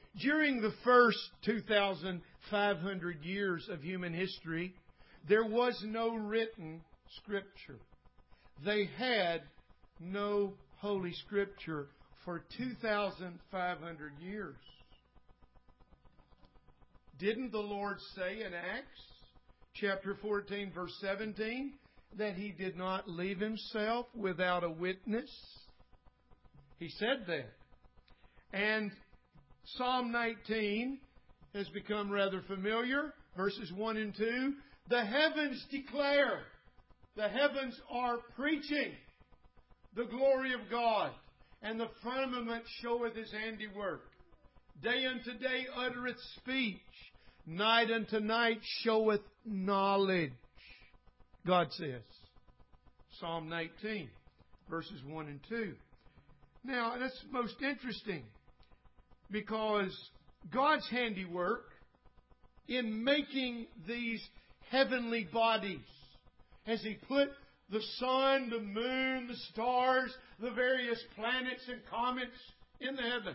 During the first 2,500 years of human history, there was no written Scripture. They had no Holy Scripture for 2,500 years. Didn't the Lord say in Acts chapter 14, verse 17, that He did not leave Himself without a witness? He said that. And Psalm 19 has become rather familiar. Verses 1 and 2. The heavens declare, the heavens are preaching the glory of God, and the firmament showeth His handiwork. Day unto day uttereth speech, night unto night showeth knowledge. God says. Psalm 19, verses 1 and 2. Now, that's most interesting, because God's handiwork in making these heavenly bodies, as He put the sun, the moon, the stars, the various planets and comets in the heavens,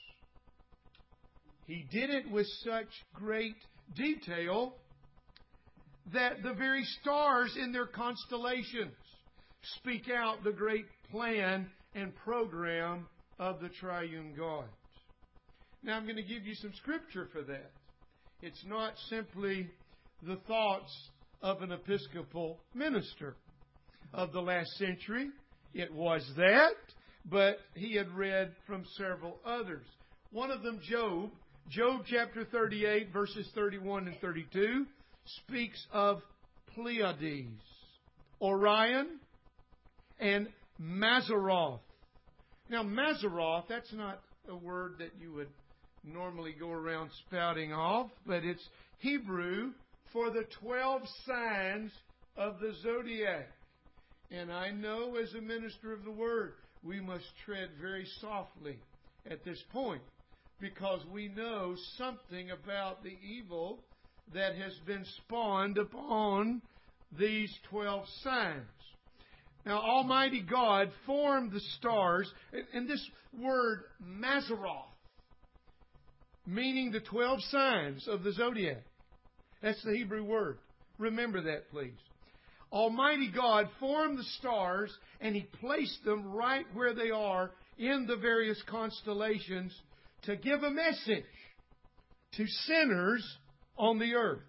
He did it with such great detail that the very stars in their constellations speak out the great plan and program of the triune God. Now, I'm going to give you some scripture for that. It's not simply the thoughts of an Episcopal minister of the last century. It was that, but he had read from several others. One of them, Job. Job chapter 38, verses 31 and 32, speaks of Pleiades, Orion, and Mazzaroth. Now, Mazzaroth, that's not a word that you would normally go around spouting off, but it's Hebrew for the 12 signs of the zodiac. And I know as a minister of the Word, we must tread very softly at this point, because we know something about the evil that has been spawned upon these 12 signs. Now, Almighty God formed the stars, and this word Mazzaroth, meaning the 12 signs of the zodiac. That's the Hebrew word. Remember that, please. Almighty God formed the stars, and He placed them right where they are in the various constellations to give a message to sinners on the earth.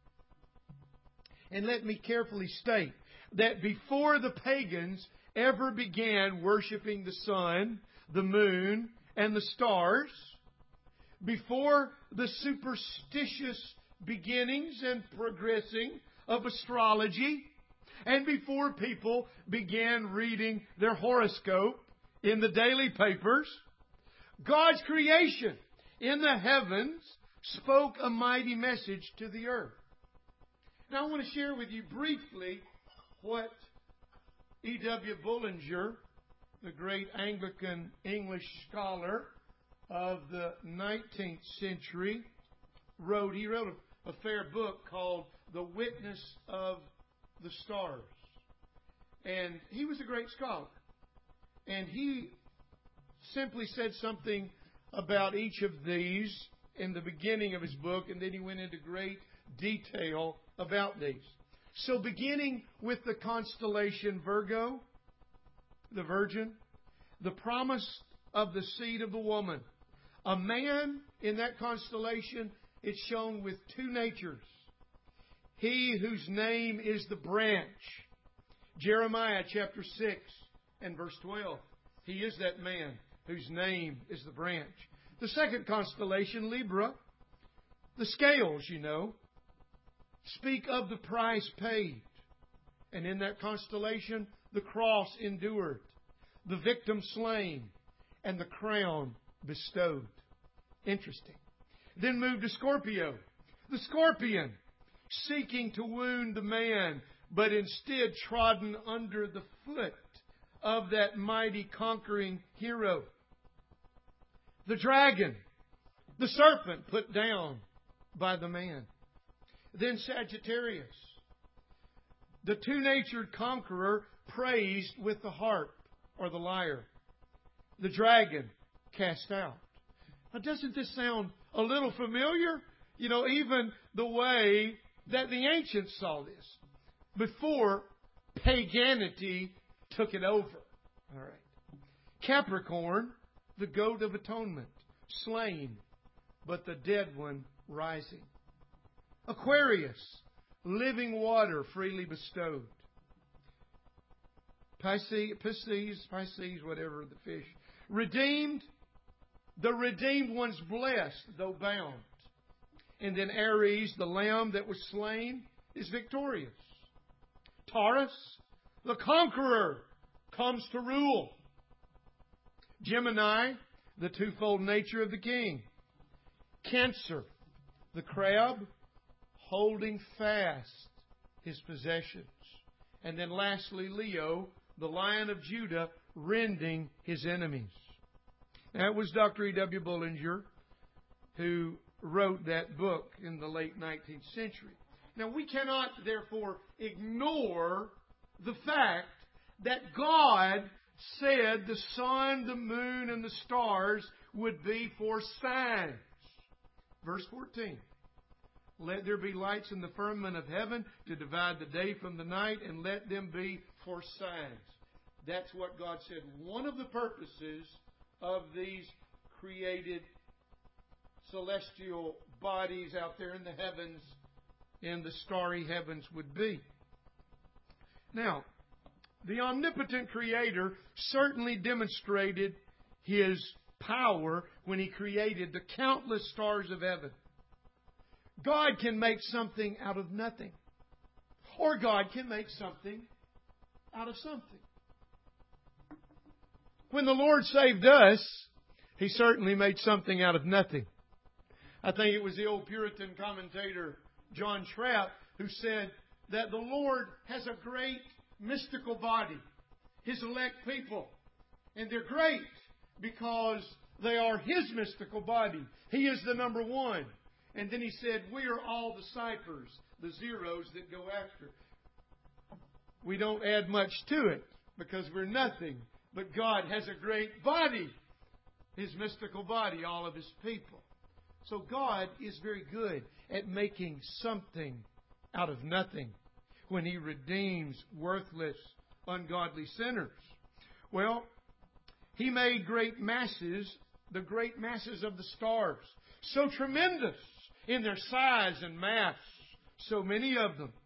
And let me carefully state that before the pagans ever began worshiping the sun, the moon, and the stars, before the superstitious beginnings and progressing of astrology, and before people began reading their horoscope in the daily papers, God's creation in the heavens spoke a mighty message to the earth. Now I want to share with you briefly what E.W. Bullinger, the great Anglican English scholar of the 19th century, wrote. He wrote a fair book called The Witness of the Stars. And he was a great scholar. And he simply said something about each of these in the beginning of his book, and then he went into great detail about these. So beginning with the constellation Virgo, the Virgin, the promise of the seed of the woman. A man in that constellation is shown with two natures. He whose name is the branch. Jeremiah chapter 6 and verse 12. He is that man whose name is the branch. The second constellation, Libra, the scales, speak of the price paid. And in that constellation, the cross endured, the victim slain, and the crown bestowed. Interesting. Then move to Scorpio. The scorpion, seeking to wound the man, but instead trodden under the foot of that mighty conquering hero. The dragon, the serpent put down by the man. Then Sagittarius, the two-natured conqueror praised with the harp or the lyre. The dragon cast out. Now, doesn't this sound a little familiar? You know, even the way that the ancients saw this before paganity took it over. All right. Capricorn, the goat of atonement, slain, but the dead one rising. Aquarius, living water freely bestowed. Pisces, whatever the fish. Redeemed, the redeemed one's blessed, though bound. And then Aries, the lamb that was slain, is victorious. Taurus, the conqueror, comes to rule. Gemini, the twofold nature of the king. Cancer, the crab, holding fast his possessions. And then lastly, Leo, the Lion of Judah, rending his enemies. That was Dr. E.W. Bullinger who wrote that book in the late 19th century. Now, we cannot, therefore, ignore the fact that God said the sun, the moon, and the stars would be for signs. Verse 14. Let there be lights in the firmament of heaven to divide the day from the night, and let them be for signs. That's what God said. One of the purposes of these created celestial bodies out there in the heavens, in the starry heavens, would be. Now, the omnipotent Creator certainly demonstrated His power when He created the countless stars of heaven. God can make something out of nothing. Or God can make something out of something. When the Lord saved us, He certainly made something out of nothing. I think it was the old Puritan commentator John Trapp who said that the Lord has a great mystical body, His elect people. And they're great because they are His mystical body. He is the number one. And then He said, we are all the ciphers, the zeros that go after. We don't add much to it because we're nothing. But God has a great body, His mystical body, all of His people. So God is very good at making something out of nothing when He redeems worthless, ungodly sinners. Well, He made great masses, the great masses of the stars, so tremendous in their size and mass, so many of them.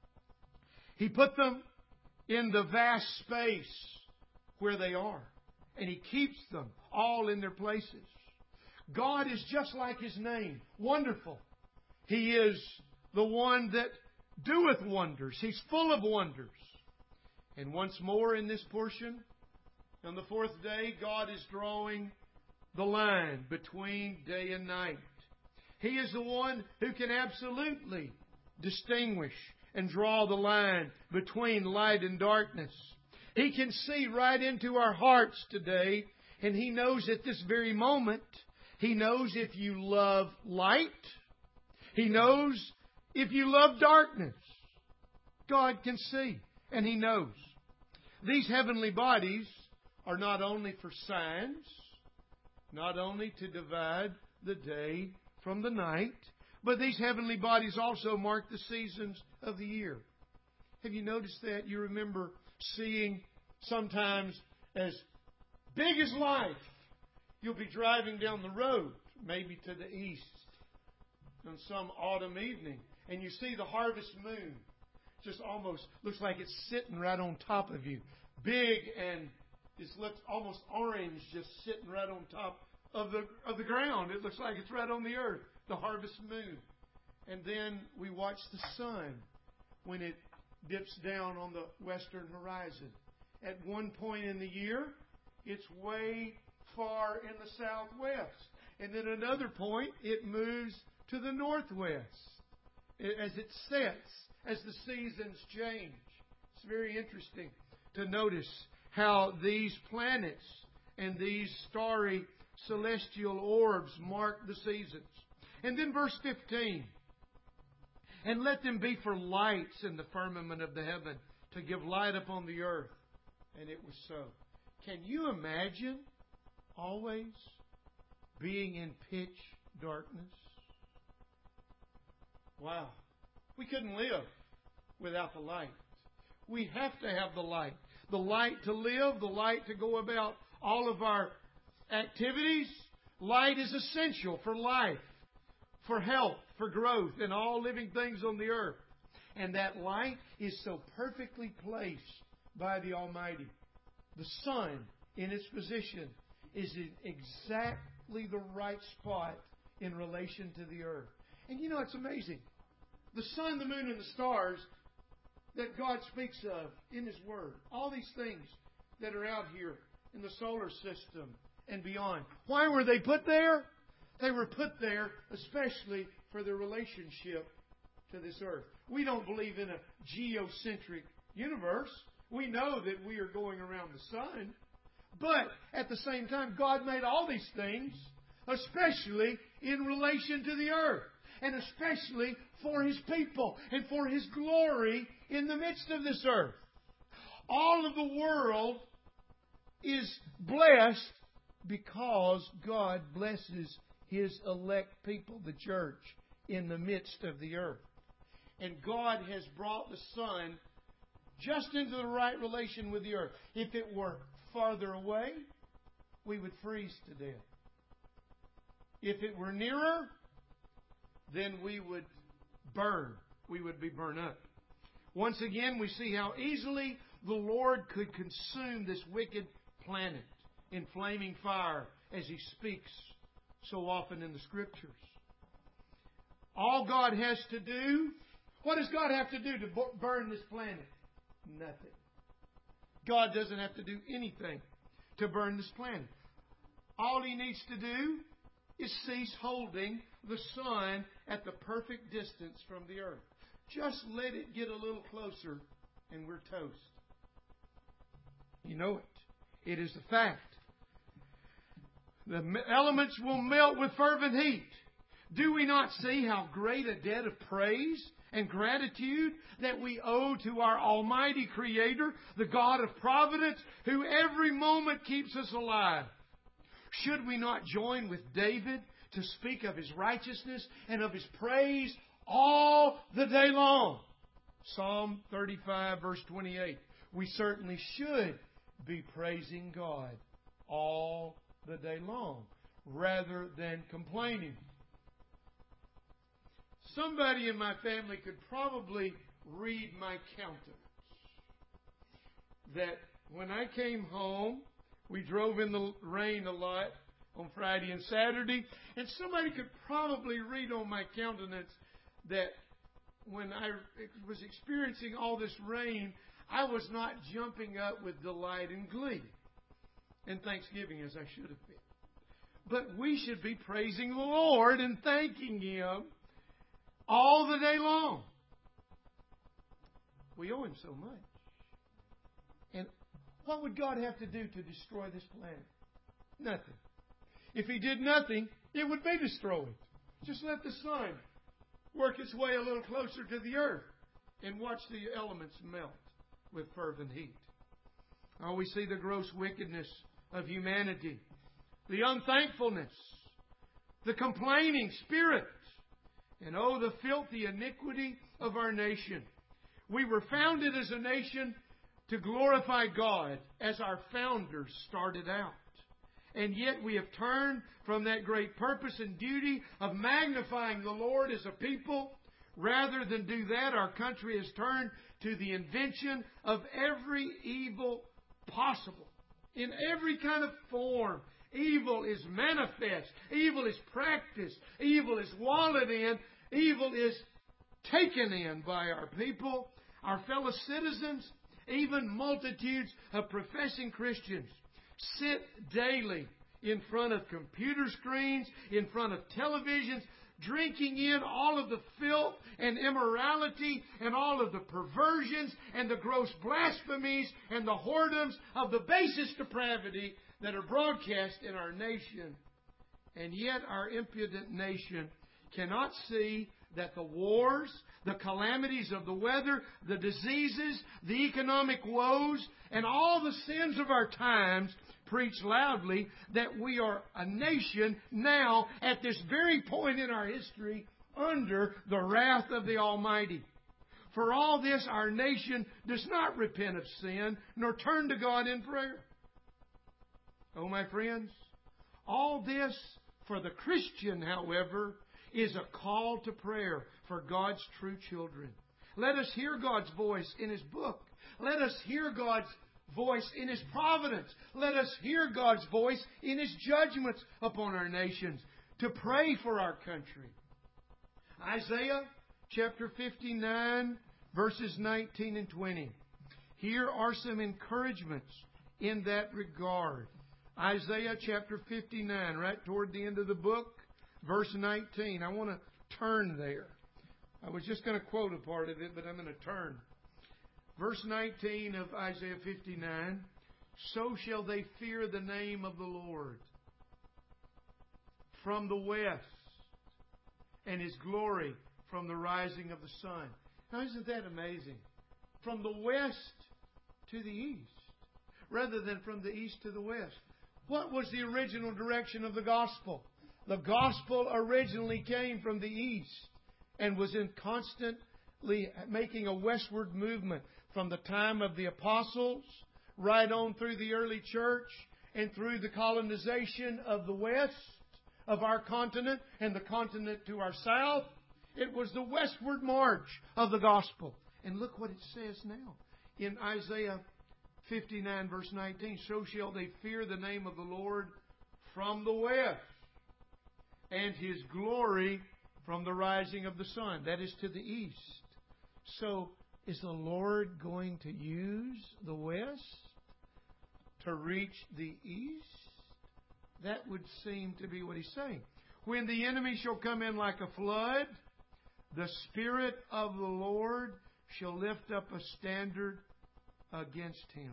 He put them in the vast space where they are, and He keeps them all in their places. God is just like His name, wonderful. He is the one that doeth wonders. He's full of wonders. And once more in this portion, on the fourth day, God is drawing the line between day and night. He is the one who can absolutely distinguish and draw the line between light and darkness. He can see right into our hearts today, and He knows at this very moment, He knows if you love light. He knows if you love darkness. God can see, and He knows. These heavenly bodies are not only for signs, not only to divide the day from the night, but these heavenly bodies also mark the seasons of the year. Have you noticed that? You remember seeing sometimes as big as life. You'll be driving down the road, maybe to the east, on some autumn evening, and you see the harvest moon. Just almost looks like it's sitting right on top of you. Big, and it looks almost orange, just sitting right on top of the ground. It looks like it's right on the earth, the harvest moon. And then we watch the sun when it dips down on the western horizon. At one point in the year, it's way far in the southwest. And then another point, it moves to the northwest as it sets, as the seasons change. It's very interesting to notice how these planets and these starry celestial orbs mark the seasons. And then verse 15. And let them be for lights in the firmament of the heaven, to give light upon the earth. And it was so. Can you imagine always being in pitch darkness. Wow. We couldn't live without the light. We have to have the light. The light to live, the light to go about all of our activities. Light is essential for life, for health, for growth, and all living things on the earth. And that light is so perfectly placed by the Almighty. The sun, in its position, is in exactly the right spot in relation to the earth. And you know, it's amazing. The sun, the moon, and the stars that God speaks of in His Word, all these things that are out here in the solar system and beyond. Why were they put there? They were put there especially for their relationship to this earth. We don't believe in a geocentric universe. We know that we are going around the sun. But at the same time, God made all these things especially in relation to the earth, and especially for His people and for His glory in the midst of this earth. All of the world is blessed because God blesses His elect people, the church, in the midst of the earth. And God has brought the sun just into the right relation with the earth. If it were farther away, we would freeze to death. If it were nearer, then we would burn. We would be burned up. Once again, we see how easily the Lord could consume this wicked planet in flaming fire as He speaks so often in the Scriptures. All God has to do, what does God have to do to burn this planet? Nothing. God doesn't have to do anything to burn this planet. All He needs to do is cease holding the sun at the perfect distance from the earth. Just let it get a little closer and we're toast. You know it. It is a fact. The elements will melt with fervent heat. Do we not see how great a debt of praise and gratitude that we owe to our Almighty Creator, the God of providence, who every moment keeps us alive? Should we not join with David to speak of His righteousness and of His praise all the day long? Psalm 35, verse 28. We certainly should be praising God all the day long, rather than complaining. Somebody in my family could probably read my countenance. That when I came home, we drove in the rain a lot on Friday and Saturday, and somebody could probably read on my countenance that when I was experiencing all this rain, I was not jumping up with delight and glee and thanksgiving as I should have been. But we should be praising the Lord and thanking Him all the day long. We owe Him so much. And what would God have to do to destroy this planet? Nothing. If He did nothing, it would be destroyed. Just let the sun work its way a little closer to the earth and watch the elements melt with fervent heat. Oh, we see the gross wickedness of humanity, the unthankfulness, the complaining spirit, and oh, the filthy iniquity of our nation. We were founded as a nation to glorify God as our founders started out. And yet we have turned from that great purpose and duty of magnifying the Lord as a people. Rather than do that, our country has turned to the invention of every evil possible. In every kind of form, evil is manifest. Evil is practiced. Evil is wallowed in. Evil is taken in by our people, our fellow citizens, even multitudes of professing Christians sit daily in front of computer screens, in front of televisions, drinking in all of the filth and immorality and all of the perversions and the gross blasphemies and the whoredoms of the basest depravity that are broadcast in our nation. And yet our impudent nation cannot see that the wars, the calamities of the weather, the diseases, the economic woes, and all the sins of our times preach loudly that we are a nation now at this very point in our history under the wrath of the Almighty. For all this, our nation does not repent of sin, nor turn to God in prayer. Oh, my friends, all this for the Christian, however, is a call to prayer for God's true children. Let us hear God's voice in His book. Let us hear God's voice in His providence. Let us hear God's voice in His judgments upon our nations to pray for our country. Isaiah chapter 59, verses 19 and 20. Here are some encouragements in that regard. Isaiah chapter 59, right toward the end of the book, verse 19. I want to turn there. I was just going to quote a part of it, but I'm going to turn. Verse 19 of Isaiah 59, so shall they fear the name of the Lord from the west, and His glory from the rising of the sun. Now, isn't that amazing? From the west to the east, rather than from the east to the west. What was the original direction of the gospel? The gospel originally came from the east and was in constantly making a westward movement from the time of the apostles right on through the early church and through the colonization of the west of our continent and the continent to our south. It was the westward march of the gospel. And look what it says now in Isaiah 59 verse 19. So shall they fear the name of the Lord from the west, and His glory from the rising of the sun. That is to the east. So is the Lord going to use the west to reach the east? That would seem to be what He's saying. When the enemy shall come in like a flood, the Spirit of the Lord shall lift up a standard against him.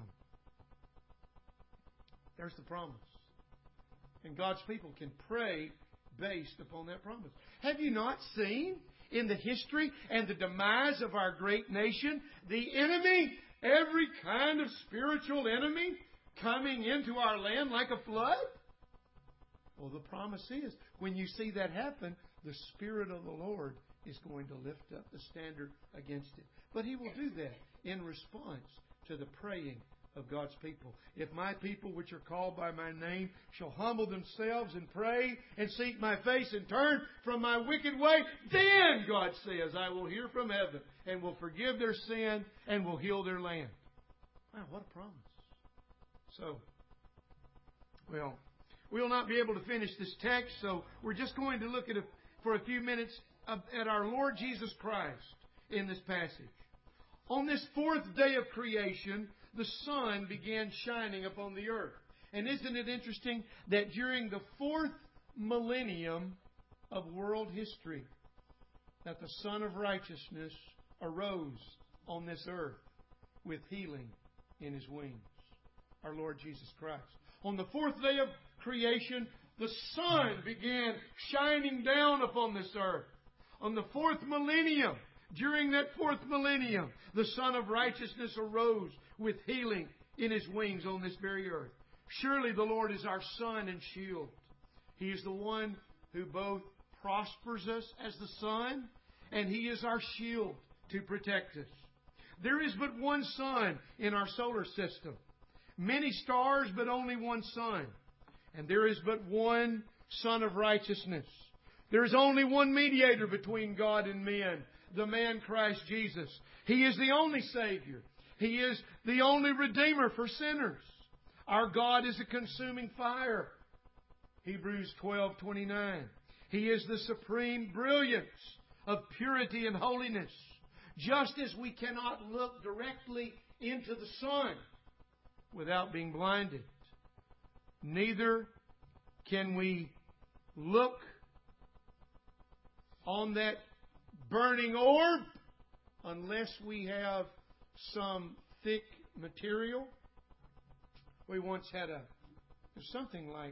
There's the promise. And God's people can pray based upon that promise. Have you not seen in the history and the demise of our great nation, the enemy, every kind of spiritual enemy, coming into our land like a flood? Well, the promise is, when you see that happen, the Spirit of the Lord is going to lift up the standard against it. But He will do that in response to the praying of God's people. If my people which are called by my name shall humble themselves and pray and seek my face and turn from my wicked way, then, God says, I will hear from heaven and will forgive their sin and will heal their land. Wow, what a promise. So, well, we'll not be able to finish this text, so we're just going to look at for a few minutes at our Lord Jesus Christ in this passage. On this fourth day of creation, the sun began shining upon the earth. And isn't it interesting that during the fourth millennium of world history, that the Son of Righteousness arose on this earth with healing in His wings, our Lord Jesus Christ. On the fourth day of creation, the sun began shining down upon this earth. On the fourth millennium, during that fourth millennium, the Son of Righteousness arose with healing in His wings on this very earth. Surely the Lord is our sun and shield. He is the one who both prospers us as the sun, and He is our shield to protect us. There is but one sun in our solar system. Many stars, but only one sun. And there is but one Son of Righteousness. There is only one mediator between God and men, the man Christ Jesus. He is the only Savior. He is the only Redeemer for sinners. Our God is a consuming fire. Hebrews 12:29. He is the supreme brilliance of purity and holiness. Just as we cannot look directly into the sun without being blinded, neither can we look on that burning orb unless we have some thick material. We once had there's something like,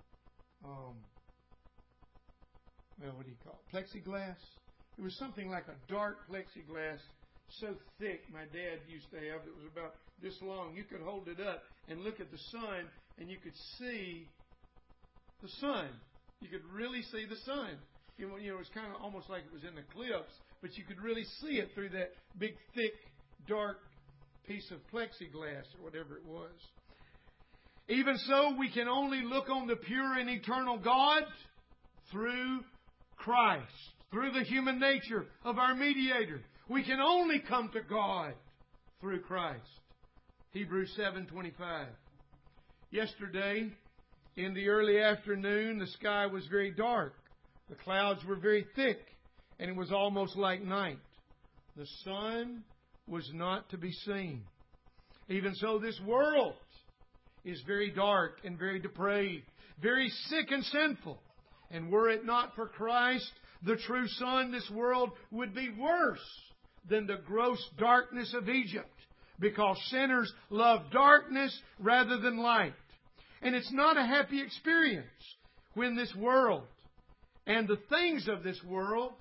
what do you call it? Plexiglass. It was something like a dark plexiglass, so thick my dad used to have. It was about this long. You could hold it up and look at the sun, and you could see the sun. You could really see the sun. It was kind of almost like it was in eclipse, but you could really see it through that big, thick, dark piece of plexiglass or whatever it was. Even so, we can only look on the pure and eternal God through Christ, through the human nature of our mediator. We can only come to God through Christ. Hebrews 7:25. Yesterday, in the early afternoon, the sky was very dark. The clouds were very thick, and it was almost like night. The sun was not to be seen. Even so, this world is very dark and very depraved, very sick and sinful. And were it not for Christ, the true Sun, this world would be worse than the gross darkness of Egypt, because sinners love darkness rather than light. And it's not a happy experience when this world and the things of this world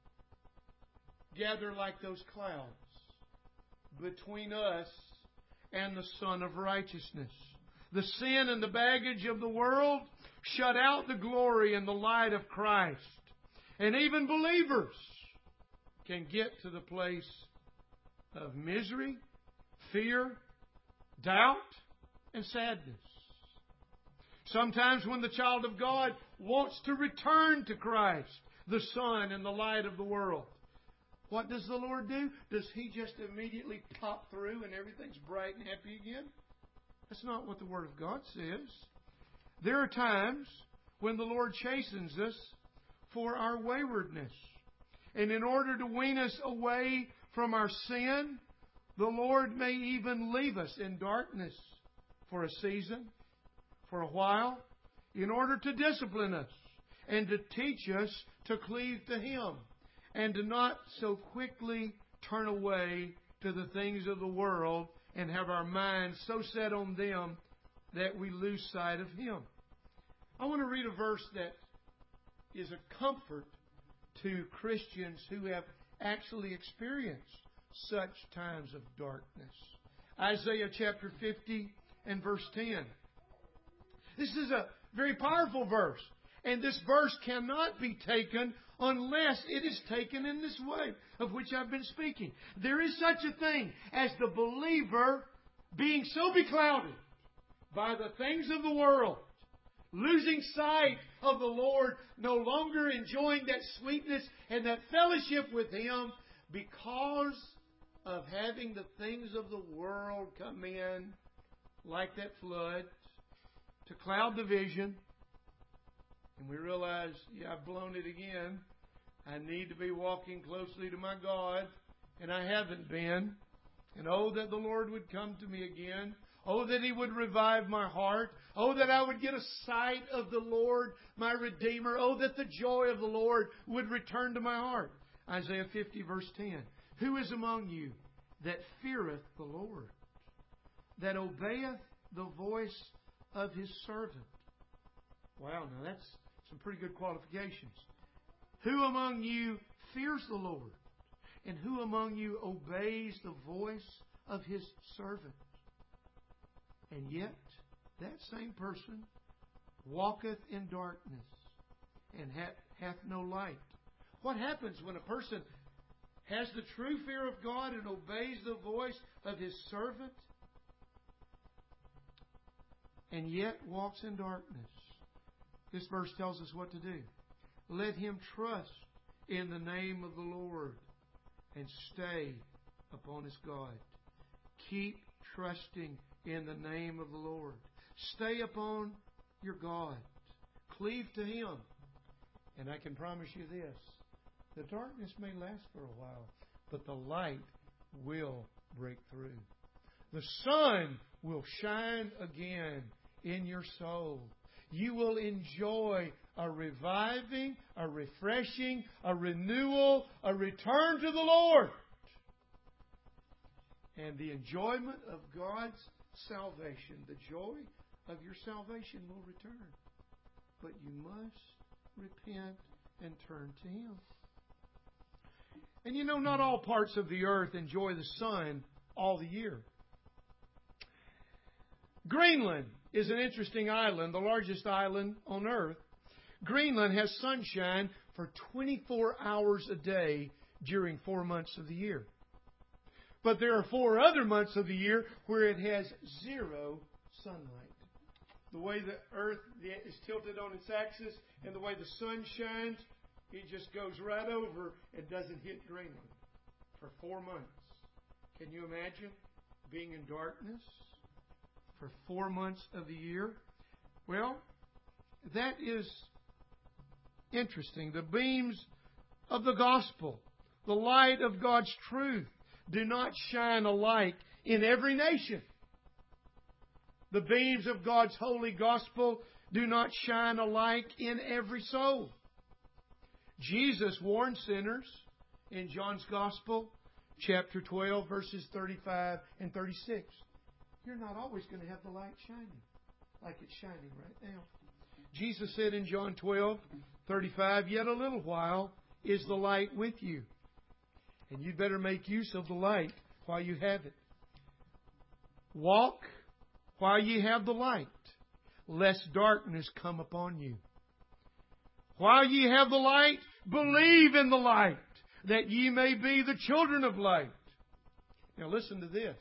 gather like those clouds between us and the Sun of righteousness. The sin and the baggage of the world shut out the glory and the light of Christ. And even believers can get to the place of misery, fear, doubt, and sadness. Sometimes when the child of God wants to return to Christ, the sun and the light of the world, what does the Lord do? Does He just immediately pop through and everything's bright and happy again? That's not what the Word of God says. There are times when the Lord chastens us for our waywardness. And in order to wean us away from our sin, the Lord may even leave us in darkness for a season, for a while, in order to discipline us and to teach us to cleave to Him and to not so quickly turn away to the things of the world and have our minds so set on them that we lose sight of Him. I want to read a verse that is a comfort to Christians who have actually experienced such times of darkness. Isaiah chapter 50 and verse 10. This is a very powerful verse. And this verse cannot be taken unless it is taken in this way of which I've been speaking. There is such a thing as the believer being so beclouded by the things of the world, losing sight of the Lord, no longer enjoying that sweetness and that fellowship with Him because of having the things of the world come in like that flood to cloud the vision. And we realize, I've blown it again. I need to be walking closely to my God, and I haven't been. And oh, that the Lord would come to me again. Oh, that He would revive my heart. Oh, that I would get a sight of the Lord, my Redeemer. Oh, that the joy of the Lord would return to my heart. Isaiah 50, verse 10. Who is among you that feareth the Lord, that obeyeth the voice of His servant? Wow, now that's some pretty good qualifications. Who among you fears the Lord? And who among you obeys the voice of His servant? And yet, that same person walketh in darkness and hath no light. What happens when a person has the true fear of God and obeys the voice of His servant and yet walks in darkness? This verse tells us what to do. Let him trust in the name of the Lord and stay upon his God. Keep trusting in the name of the Lord. Stay upon your God. Cleave to Him. And I can promise you this. The darkness may last for a while, but the light will break through. The sun will shine again in your soul. You will enjoy a reviving, a refreshing, a renewal, a return to the Lord. And the enjoyment of God's salvation, the joy of your salvation will return. But you must repent and turn to Him. And you know, not all parts of the earth enjoy the sun all the year. Greenland is an interesting island, the largest island on Earth. Greenland has sunshine for 24 hours a day during 4 months of the year. But there are 4 other months of the year where it has zero sunlight. The way the Earth is tilted on its axis and the way the sun shines, it just goes right over and doesn't hit Greenland for 4 months. Can you imagine being in darkness for 4 months of the year? Well, that is interesting. The beams of the gospel, the light of God's truth, do not shine alike in every nation. The beams of God's holy gospel do not shine alike in every soul. Jesus warned sinners in John's Gospel, chapter 12, verses 35 and 36. You're not always going to have the light shining like it's shining right now. Jesus said in John 12, 35, "Yet a little while is the light with you. And you'd better make use of the light while you have it. Walk while ye have the light, lest darkness come upon you. While ye have the light, believe in the light, that ye may be the children of light." Now listen to this.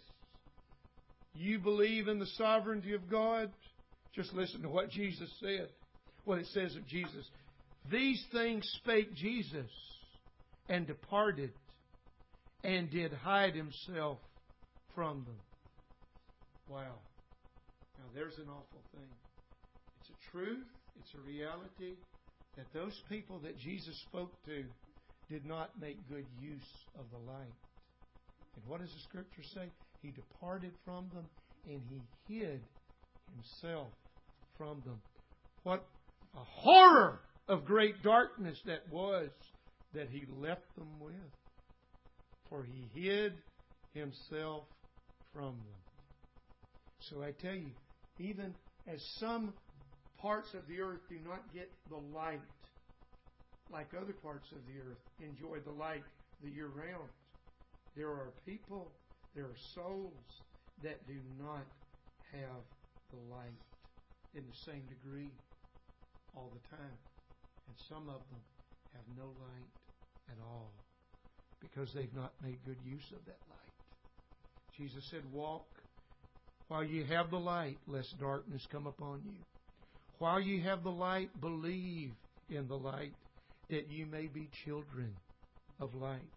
You believe in the sovereignty of God? Just listen to what Jesus said. What it says of Jesus. "These things spake Jesus, and departed, and did hide Himself from them." Wow. Now there's an awful thing. It's a truth, it's a reality, that those people that Jesus spoke to did not make good use of the light. And what does the Scripture say? He departed from them and He hid Himself from them. What a horror of great darkness that was that He left them with. For He hid Himself from them. So I tell you, even as some parts of the earth do not get the light like other parts of the earth enjoy the light the year round, there are people, there are souls that do not have the light in the same degree all the time. And some of them have no light at all because they've not made good use of that light. Jesus said, "Walk while you have the light, lest darkness come upon you. While you have the light, believe in the light, that you may be children of light."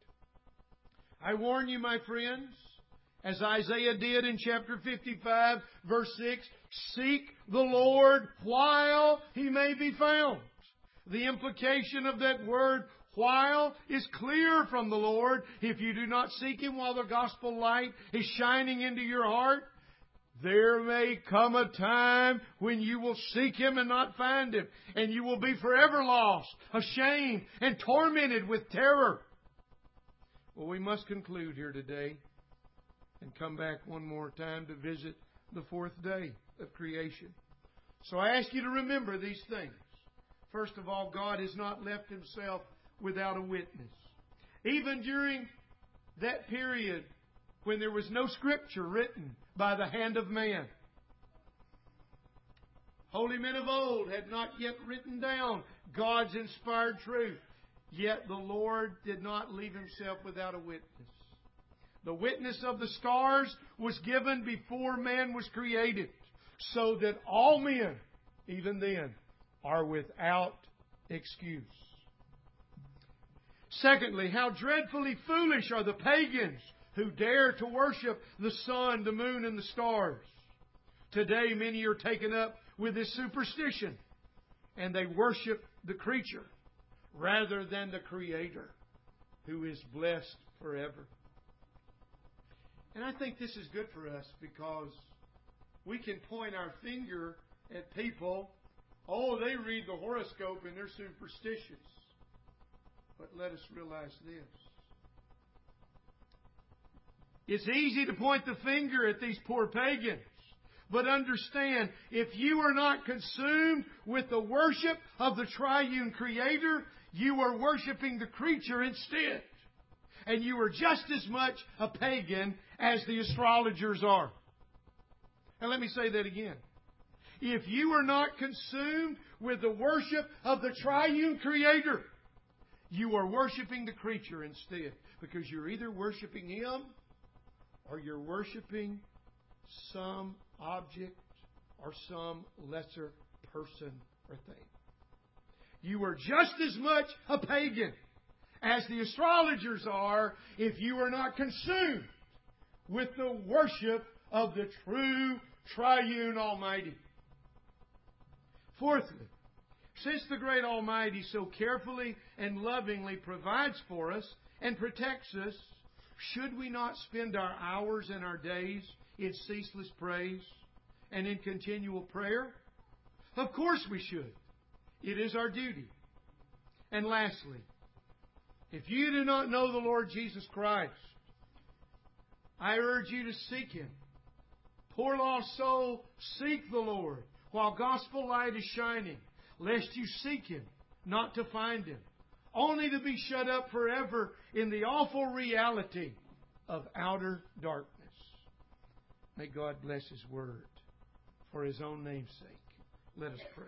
I warn you, my friends, as Isaiah did in chapter 55, verse 6, seek the Lord while He may be found. The implication of that word, while, is clear from the Lord. If you do not seek Him while the gospel light is shining into your heart, there may come a time when you will seek Him and not find Him, and you will be forever lost, ashamed, and tormented with terror. Well, we must conclude here today and come back one more time to visit the 4th day of creation. So I ask you to remember these things. First of all, God has not left Himself without a witness. Even during that period when there was no Scripture written by the hand of man. Holy men of old had not yet written down God's inspired truth. Yet the Lord did not leave Himself without a witness. The witness of the stars was given before man was created, so that all men, even then, are without excuse. Secondly, how dreadfully foolish are the pagans who dare to worship the sun, the moon, and the stars. Today, many are taken up with this superstition, and they worship the creature rather than the Creator, who is blessed forever. And I think this is good for us because we can point our finger at people. Oh, they read the horoscope and they're superstitious. But let us realize this. It's easy to point the finger at these poor pagans. But understand, if you are not consumed with the worship of the triune Creator, you are worshiping the creature instead. And you are just as much a pagan as the astrologers are. And let me say that again. if you are not consumed with the worship of the triune Creator, you are worshiping the creature instead. Because you're either worshiping Him or you're worshiping some object or some lesser person or thing. You are just as much a pagan as the astrologers are if you are not consumed with the worship of the true triune Almighty. Fourthly, since the great Almighty so carefully and lovingly provides for us and protects us, should we not spend our hours and our days in ceaseless praise and in continual prayer? Of course we should. It is our duty. And lastly, if you do not know the Lord Jesus Christ, I urge you to seek Him. Poor lost soul, seek the Lord while gospel light is shining, lest you seek Him, not to find Him, only to be shut up forever in the awful reality of outer darkness. May God bless His Word for His own name's sake. Let us pray.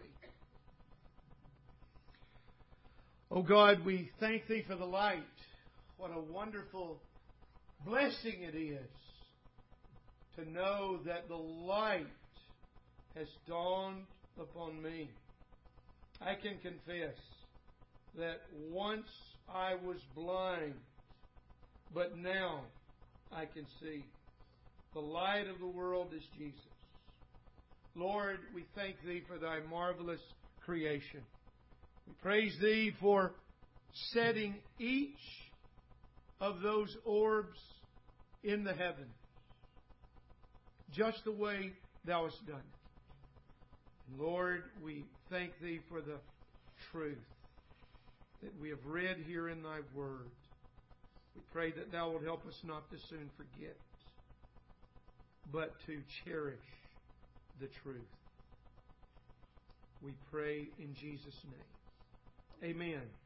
Oh God, we thank Thee for the light. What a wonderful blessing it is to know that the light has dawned upon me. I can confess that once I was blind, but now I can see. The light of the world is Jesus. Lord, we thank Thee for Thy marvelous creation. We praise Thee for setting each of those orbs in the heavens just the way Thou hast done it. And Lord, we thank Thee for the truth that we have read here in Thy Word. We pray that Thou wilt help us not to soon forget, but to cherish the truth. We pray in Jesus' name. Amen.